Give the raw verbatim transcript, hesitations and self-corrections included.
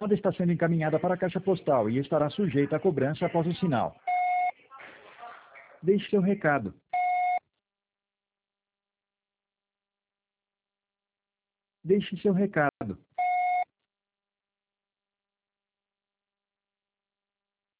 chamada está sendo encaminhada para a caixa postal e estará sujeita a cobrança após o sinal. Deixe seu recado. Deixe seu recado.